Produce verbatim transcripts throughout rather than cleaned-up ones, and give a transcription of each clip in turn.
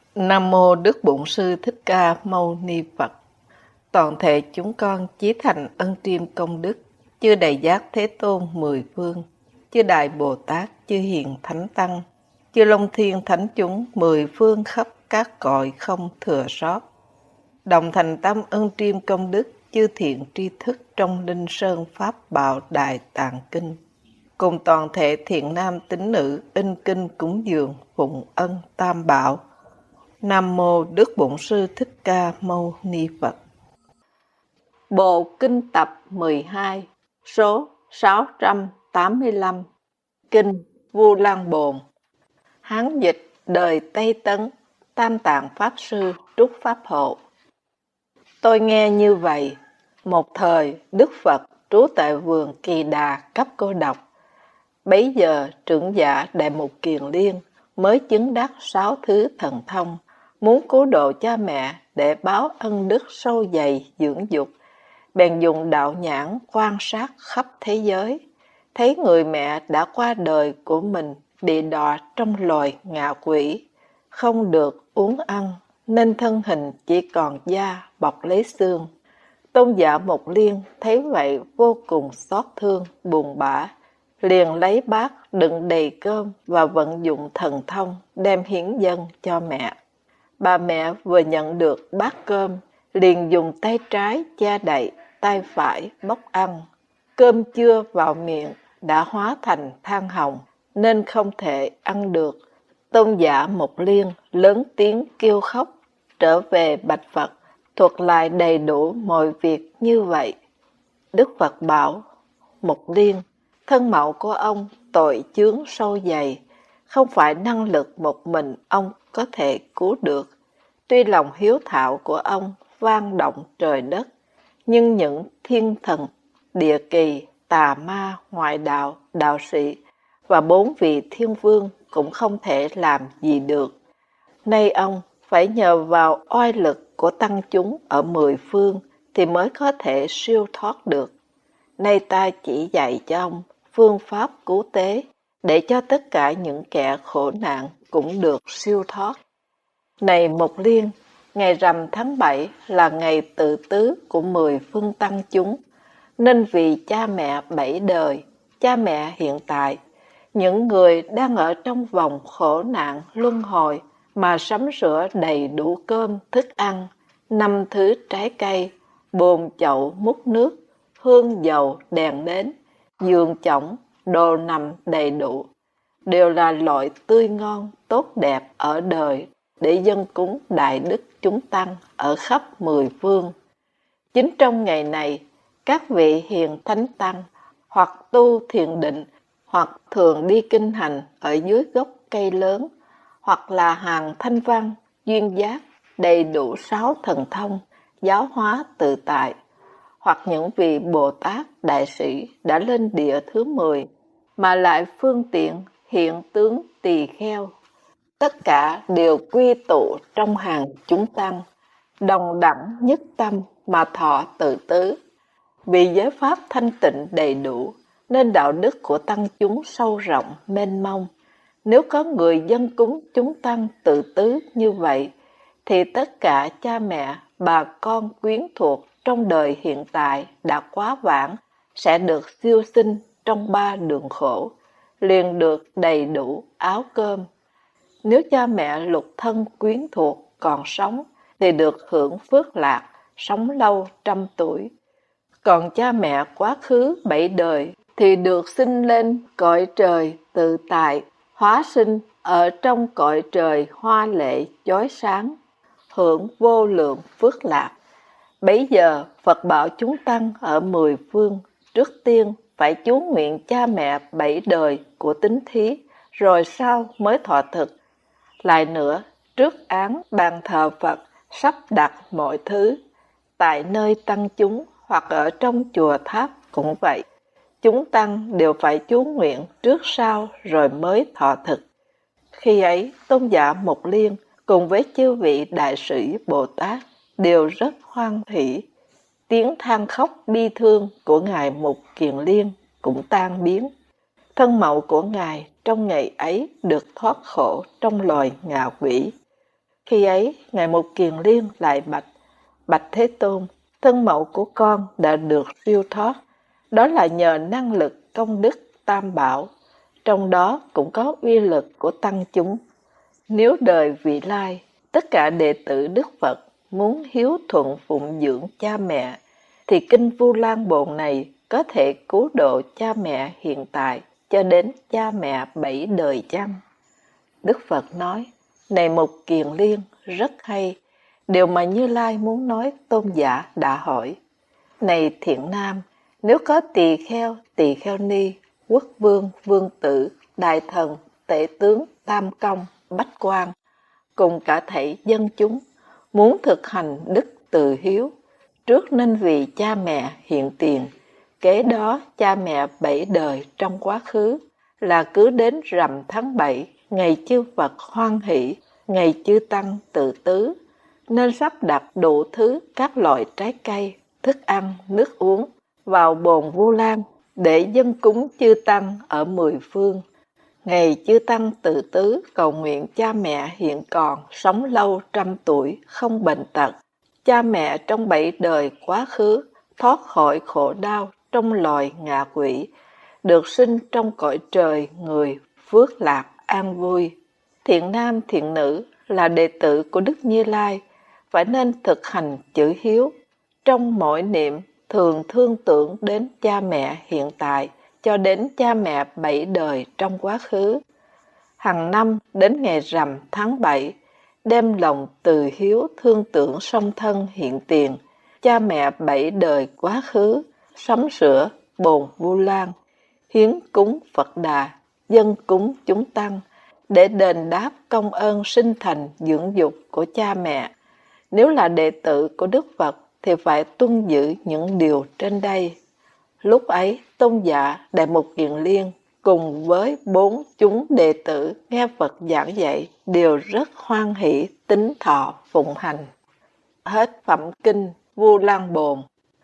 Nam mô Đức Bổn Sư Thích Ca Mâu Ni Phật. Toàn thể chúng con chí thành ân triêm công đức chư Đại Giác Thế Tôn mười phương, chư Đại Bồ Tát, chư Hiền Thánh Tăng, chư Long Thiên Thánh chúng mười phương khắp các cõi không thừa sót. Đồng thành tâm ân triêm công đức chư thiện tri thức trong Linh Sơn Pháp Bảo Đại Tạng Kinh, cùng toàn thể thiện nam tín nữ in kinh cúng dường phụng ân Tam Bảo. Nam mô Đức Bổn Sư Thích Ca Mâu Ni Phật. Bộ Kinh Tập mười hai, số sáu trăm tám mươi lăm, Kinh Vu Lan Bồn. Hán dịch đời Tây Tấn, Tam Tạng Pháp Sư Trúc Pháp Hộ. Tôi nghe như vậy, một thời Đức Phật trú tại vườn Kỳ Đà cấp Cô Độc. Bấy giờ trưởng giả Đại Mục Kiền Liên mới chứng đắc sáu thứ thần thông, muốn cứu độ cha mẹ để báo ân đức sâu dày dưỡng dục, bèn dùng đạo nhãn quan sát khắp thế giới, thấy người mẹ đã qua đời của mình bị đọa trong loài ngạ quỷ, không được uống ăn, nên thân hình chỉ còn da bọc lấy xương. Tôn giả Mộc Liên thấy vậy vô cùng xót thương, buồn bã, liền lấy bát đựng đầy cơm và vận dụng thần thông đem hiến dâng cho mẹ. Bà mẹ vừa nhận được bát cơm, liền dùng tay trái che đậy, tay phải bóc ăn. Cơm chưa vào miệng đã hóa thành than hồng, nên không thể ăn được. Tôn giả Mộc Liên lớn tiếng kêu khóc, trở về bạch Phật, thuật lại đầy đủ mọi việc như vậy. Đức Phật bảo, Mộc Liên, thân mạo của ông tội chướng sâu dày, không phải năng lực một mình ông có thể cứu được. Tuy lòng hiếu thảo của ông vang động trời đất, nhưng những thiên thần, địa kỳ, tà ma, ngoại đạo, đạo sĩ và bốn vị thiên vương cũng không thể làm gì được. Nay ông phải nhờ vào oai lực của tăng chúng ở mười phương thì mới có thể siêu thoát được. Nay ta chỉ dạy cho ông phương pháp cứu tế để cho tất cả những kẻ khổ nạn cũng được siêu thoát. Này Mộc Liên, ngày rằm tháng bảy là ngày tự tứ của mười phương tăng chúng, nên vì cha mẹ bảy đời, cha mẹ hiện tại, những người đang ở trong vòng khổ nạn luân hồi mà sắm sửa đầy đủ cơm, thức ăn, năm thứ trái cây, bồn chậu múc nước, hương dầu, đèn nến, giường chõng, đồ nằm đầy đủ, đều là loại tươi ngon, tốt đẹp ở đời để dâng cúng đại đức chúng tăng ở khắp mười phương. Chính trong ngày này, các vị hiền thánh tăng hoặc tu thiền định, hoặc thường đi kinh hành ở dưới gốc cây lớn, hoặc là hàng thanh văn, duyên giác, đầy đủ sáu thần thông, giáo hóa tự tại, hoặc những vị Bồ Tát đại sĩ đã lên địa thứ mười, mà lại phương tiện hiện tướng tỳ kheo. Tất cả đều quy tụ trong hàng chúng tăng, đồng đẳng nhất tâm mà thọ tự tứ. Vì giới pháp thanh tịnh đầy đủ, nên đạo đức của tăng chúng sâu rộng, mênh mông. Nếu có người dân cúng chúng tăng tự tứ như vậy, thì tất cả cha mẹ, bà con quyến thuộc trong đời hiện tại đã quá vãng sẽ được siêu sinh trong ba đường khổ, liền được đầy đủ áo cơm. Nếu cha mẹ lục thân quyến thuộc còn sống thì được hưởng phước lạc, sống lâu trăm tuổi. Còn cha mẹ quá khứ bảy đời thì được sinh lên cõi trời tự tại, hóa sinh ở trong cõi trời hoa lệ chói sáng, hưởng vô lượng phước lạc. Bấy giờ Phật bảo chúng tăng ở mười phương trước tiên phải chú nguyện cha mẹ bảy đời của tín thí, rồi sau mới thọ thực. Lại nữa, trước án bàn thờ Phật sắp đặt mọi thứ, tại nơi tăng chúng hoặc ở trong chùa tháp cũng vậy. Chúng tăng đều phải chú nguyện trước sau rồi mới thọ thực. Khi ấy, Tôn giả Mộc Liên cùng với chư vị đại sĩ Bồ Tát đều rất hoan hỷ. Tiếng than khóc bi thương của Ngài Mục Kiền Liên cũng tan biến. Thân mẫu của Ngài trong ngày ấy được thoát khổ trong loài ngạ quỷ. Khi ấy, Ngài Một Kiền Liên lại bạch: Bạch Thế Tôn, thân mẫu của con đã được siêu thoát, đó là nhờ năng lực công đức tam bảo, trong đó cũng có uy lực của tăng chúng. Nếu đời vị lai, tất cả đệ tử Đức Phật muốn hiếu thuận phụng dưỡng cha mẹ, thì kinh Vu Lan Bồn này có thể cứu độ cha mẹ hiện tại cho đến cha mẹ bảy đời chăng? Đức Phật nói: Này Một Kiền Liên, rất hay. Điều mà Như Lai muốn nói tôn giả đã hỏi. Này thiện nam, nếu có tỳ kheo, tỳ kheo ni, quốc vương, vương tử, đại thần, tể tướng, tam công, bách quan, cùng cả thảy dân chúng, muốn thực hành đức từ hiếu, trước nên vì cha mẹ hiện tiền, kế đó cha mẹ bảy đời trong quá khứ, là cứ đến rằm tháng bảy, ngày chư Phật hoan hỷ, ngày chư Tăng tự tứ, nên sắp đặt đủ thứ các loại trái cây, thức ăn, nước uống vào bồn Vu Lan để dâng cúng chư Tăng ở mười phương. Ngày chư Tăng tự tứ cầu nguyện cha mẹ hiện còn sống lâu trăm tuổi, không bệnh tật. Cha mẹ trong bảy đời quá khứ thoát khỏi khổ đau trong loài ngạ quỷ, được sinh trong cõi trời người phước lạc an vui. Thiện nam thiện nữ là đệ tử của Đức Như Lai, phải nên thực hành chữ hiếu, trong mỗi niệm thường thương tưởng đến cha mẹ hiện tại cho đến cha mẹ bảy đời trong quá khứ. Hàng năm đến ngày rằm tháng bảy, đem lòng từ hiếu thương tưởng song thân hiện tiền, cha mẹ bảy đời quá khứ, sắm sửa bồn Vu Lan, hiến cúng Phật Đà, dâng cúng chúng tăng, để đền đáp công ơn sinh thành dưỡng dục của cha mẹ. Nếu là đệ tử của Đức Phật thì phải tuân giữ những điều trên đây. Lúc ấy, tôn giả Đại Mục Kiền Liên cùng với bốn chúng đệ tử nghe Phật giảng dạy đều rất hoan hỷ tín thọ phụng hành. Hết phẩm kinh Vu Lan Bồn.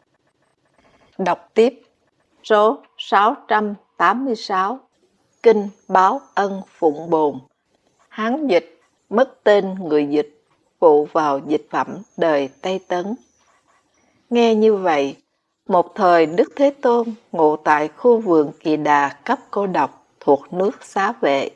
Đọc tiếp số sáu trăm tám mươi sáu, kinh Báo Ân Phụng Bồn. Hán dịch, mất tên người dịch, phụ vào dịch phẩm đời Tây Tấn. Nghe như vậy, một thời Đức Thế Tôn ngụ tại khu vườn Kỳ Đà cấp Cô Độc thuộc nước Xá Vệ.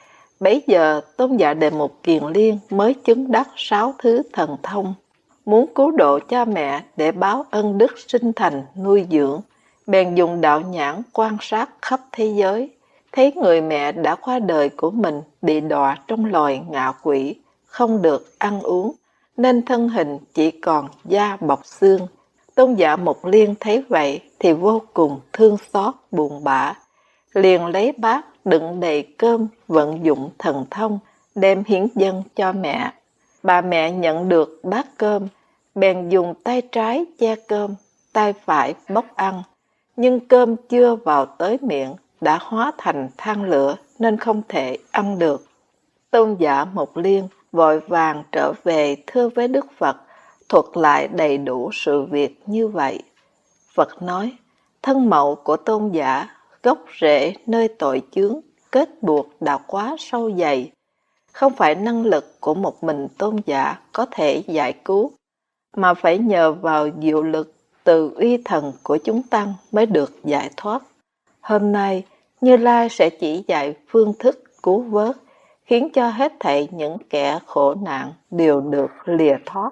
Bấy giờ tôn giả Đệ Mục Kiền Liên mới chứng đắc sáu thứ thần thông, muốn cứu độ cha mẹ để báo ân đức sinh thành nuôi dưỡng, bèn dùng đạo nhãn quan sát khắp thế giới, thấy người mẹ đã qua đời của mình bị đọa trong loài ngạ quỷ, không được ăn uống, nên thân hình chỉ còn da bọc xương. Tôn giả Mục Liên thấy vậy thì vô cùng thương xót buồn bã, liền lấy bát đựng đầy cơm, vận dụng thần thông đem hiến dâng cho mẹ. Bà mẹ nhận được bát cơm, bèn dùng tay trái che cơm, tay phải bóc ăn, nhưng cơm chưa vào tới miệng đã hóa thành than lửa nên không thể ăn được. Tôn giả Mục Liên vội vàng trở về thưa với Đức Phật, thuật lại đầy đủ sự việc như vậy. Phật nói: thân mẫu của tôn giả, gốc rễ nơi tội chướng, kết buộc đã quá sâu dày, không phải năng lực của một mình tôn giả có thể giải cứu, mà phải nhờ vào diệu lực từ uy thần của chúng tăng mới được giải thoát. Hôm nay, Như Lai sẽ chỉ dạy phương thức cứu vớt, khiến cho hết thảy những kẻ khổ nạn đều được lìa thoát.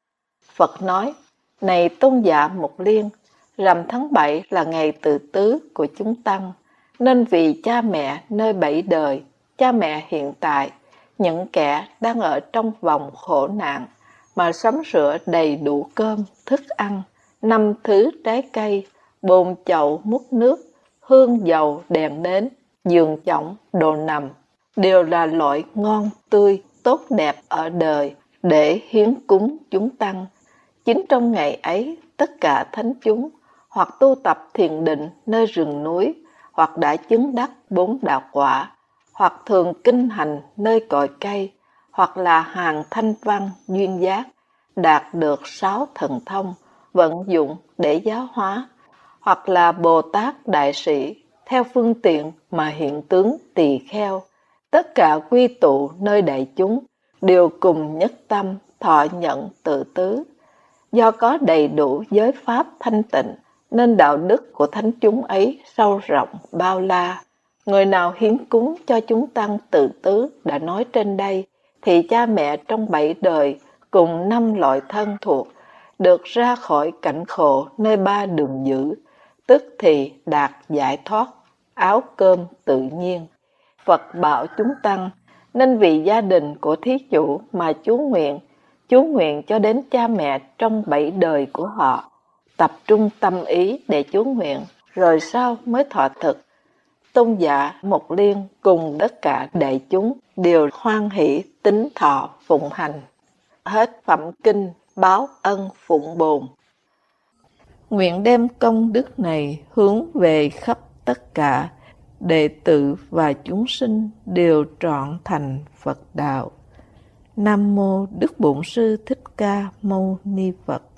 Phật nói: này tôn giả Mục Liên, rằm tháng bảy là ngày tự tứ của chúng tăng, nên vì cha mẹ nơi bảy đời, cha mẹ hiện tại, những kẻ đang ở trong vòng khổ nạn, mà sắm sửa đầy đủ cơm, thức ăn, năm thứ trái cây, bồn chậu múc nước, hương dầu đèn nến, giường chõng, đồ nằm, đều là loại ngon, tươi, tốt đẹp ở đời để hiến cúng chúng tăng. Chính trong ngày ấy, tất cả thánh chúng hoặc tu tập thiền định nơi rừng núi, hoặc đã chứng đắc bốn đạo quả, hoặc thường kinh hành nơi cội cây, hoặc là hàng thanh văn duyên giác, đạt được sáu thần thông, vận dụng để giáo hóa, hoặc là Bồ Tát Đại Sĩ, theo phương tiện mà hiện tướng tỳ kheo, tất cả quy tụ nơi đại chúng, đều cùng nhất tâm thọ nhận tự tứ. Do có đầy đủ giới pháp thanh tịnh, nên đạo đức của thánh chúng ấy sâu rộng bao la. Người nào hiến cúng cho chúng tăng tự tứ đã nói trên đây, thì cha mẹ trong bảy đời cùng năm loại thân thuộc, được ra khỏi cảnh khổ nơi ba đường dữ, tức thì đạt giải thoát, áo cơm tự nhiên. Phật bảo chúng tăng, nên vì gia đình của thí chủ mà chú nguyện, chú nguyện cho đến cha mẹ trong bảy đời của họ, tập trung tâm ý để chú nguyện, rồi sau mới thọ thực. Tôn giả Mục Liên cùng tất cả đại chúng đều hoan hỷ tín thọ phụng hành. Hết phẩm kinh báo ân phụng bồn. Nguyện đem công đức này hướng về khắp tất cả đệ tử và chúng sinh đều trọn thành Phật đạo. Nam mô Đức Bổn Sư Thích Ca Mâu Ni Phật.